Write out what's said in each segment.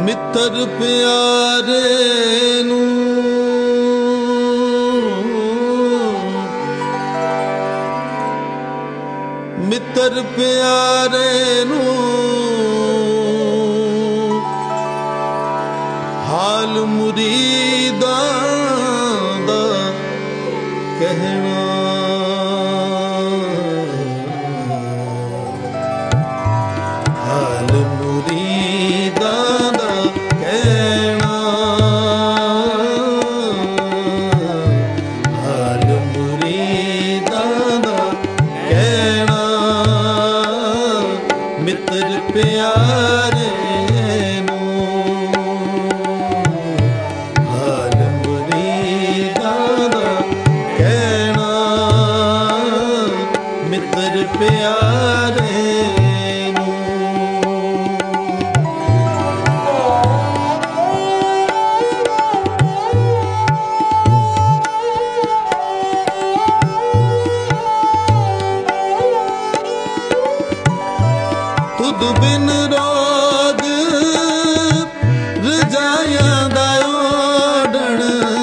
ਮਿੱਤਰ ਪਿਆਰੇ ਨੂੰ ਮਿੱਤਰ ਪਿਆਰੇ ਨੂੰ ਹਾਲ ਮੁਰੀਦਾਂ ਦਾ ਕਹਿਣਾ ਹਾਲ ਮੁਰੀਦਾਂ ਦਾ ਕਹਿਣਾ ਹਾਲ ਮੁਰੀਦਾਂ ਦਾ ਕਹਿਣਾ ਮਿੱਤਰ ਪਿਆਰੇ ਪਿਆਰੇ ਨੂੰ ਤੁਧ ਬਿਨ ਰੋਗ ਰਜਾਈਆਂ ਦਾ ਓੜਣ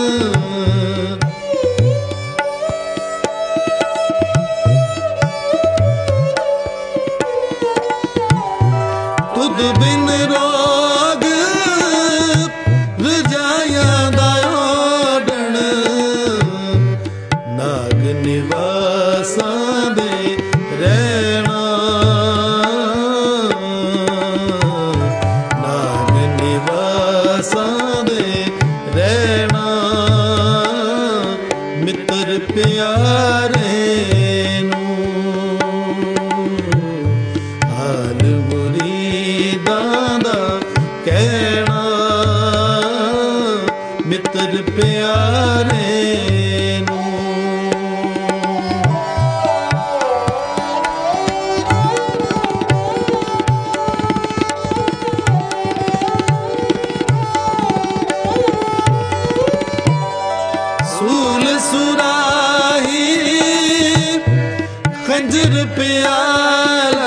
ਤੁਧ ਬਿਨ ਰੋਗ ਰਜਾਈਆਂ ਦਾ ਓੜਣ ਨਾਗ ਨਿਵਾਸਾਂ ਦੇ ਰਹਿਣਾ ਨਾਗ ਨਿਵਾਸਾਂ ਦੇ ਰਹਿਣਾ ਮਿੱਤਰ ਪਿਆਰੇ ਕਹਿਣਾ ਮਿੱਤਰ ਪਿਆਰੇ ਨੂੰ ਸੂਲ ਸੁਰਾਹੀ ਖੰਜਰ ਪਿਆਲਾ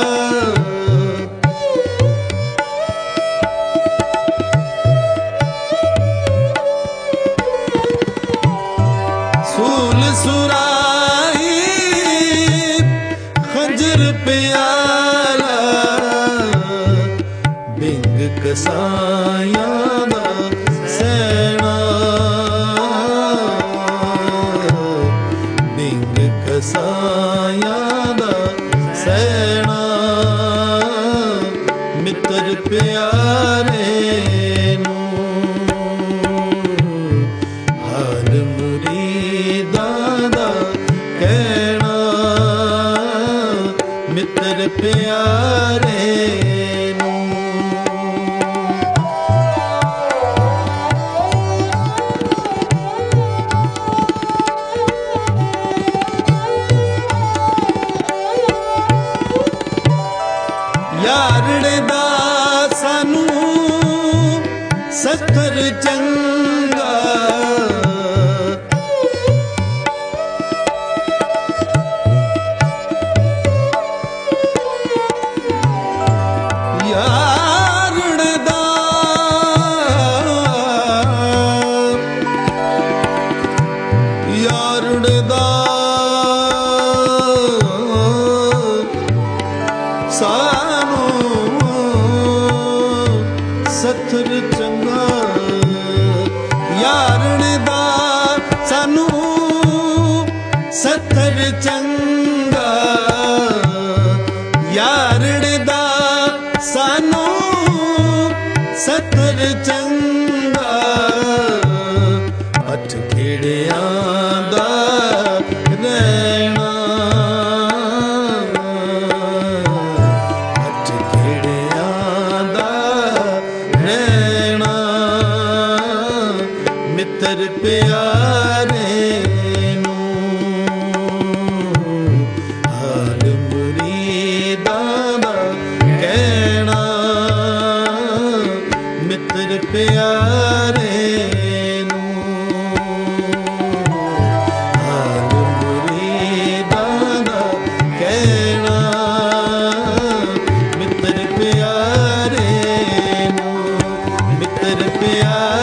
ਸੂਲ ਸੁਰਾਹੀ ਖੰਜਰ ਪਿਆਲਾ ਬਿੰਗ ਕਸਾਈਆਂ ਦਾ ਸੈਣਾ ਬਿੰਗ ਕਸਾਈਆਂ ਦਾ ਸੈਣਾ ਮਿੱਤਰ ਪਿਆਰੇ ਕਹਿਣਾ ਮਿੱਤਰ ਪਿਆਰੇ ਨੂੰ ਯਾਰੜੇ ਦਾ ਸਾਨੂੰ ਸੱਥਰ ਚੰਗਾ ਯਾਰੜੇ ਦਾ ਸਾਨੂੰ ਸੱਥਰ ਚੰਗਾ ਯਾਰੜੇ ਦਾ ਸਾਨੂੰ ਸੱਥਰ ਚੰਗਾ ਯਾਰੜੇ ਦਾ ਸਾਨੂੰ ਸੱਥਰ ਚੰਗਾ ਅੱਠ ਖੇੜਿਆਂ ਦਾ ਰਹਿਣਾ ਅੱਠ ਖੇੜਿਆਂ ਦਾ ਰਹਿਣਾ ਮਿੱਤਰ ਪਿਆਰੇ ਨੂੰ ਹਾਲ ਮੁਰੀਦਾਂ ਦਾ ਕਹਿਣਾ ਮਿੱਤਰ ਪਿਆਰੇ ਤੇਰੇ ਪਿਆਰੇ